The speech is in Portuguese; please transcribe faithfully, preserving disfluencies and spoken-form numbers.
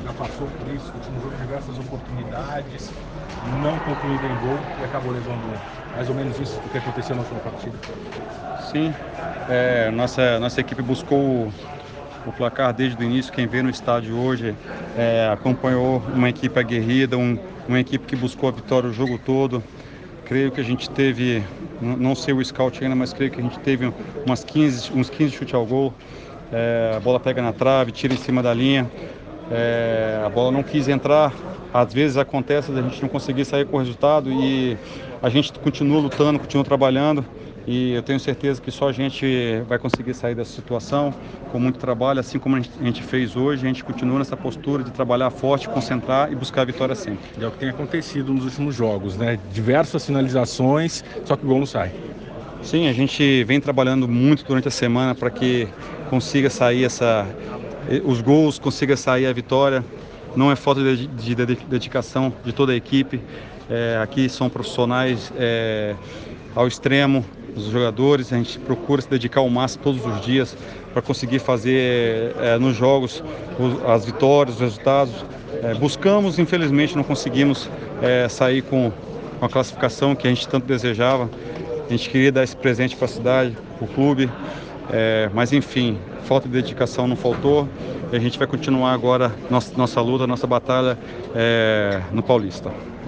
já passou por isso, no último jogo diversas oportunidades, não concluído em gol e acabou levando mais ou menos isso do que aconteceu na última partida. Sim, é, nossa, nossa equipe buscou o, o placar desde o início. Quem vê no estádio hoje é, acompanhou uma equipe aguerrida, um, uma equipe que buscou a vitória o jogo todo. Creio que a gente teve, não sei o scout ainda, mas creio que a gente teve umas quinze, uns quinze chutes ao gol. É, a bola pega na trave, tira em cima da linha. É, a bola não quis entrar. Às vezes acontece a gente não conseguir sair com o resultado e a gente continua lutando, continua trabalhando. E eu tenho certeza que só a gente vai conseguir sair dessa situação com muito trabalho, assim como a gente, a gente fez hoje. A gente continua nessa postura de trabalhar forte, concentrar e buscar a vitória sempre. E é o que tem acontecido nos últimos jogos, né? Diversas finalizações, só que o gol não sai. Sim, a gente vem trabalhando muito durante a semana para que consiga sair essa, os gols, consiga sair a vitória. Não é falta de, de, de dedicação de toda a equipe. É, aqui são profissionais é, ao extremo, os jogadores. A gente procura se dedicar ao máximo todos os dias para conseguir fazer é, nos jogos os, as vitórias, os resultados. É, buscamos, infelizmente, não conseguimos é, sair com, com a classificação que a gente tanto desejava. A gente queria dar esse presente para a cidade, para o clube, é, mas enfim, falta de dedicação não faltou. E a gente vai continuar agora nossa, nossa luta, nossa batalha é, no Paulista.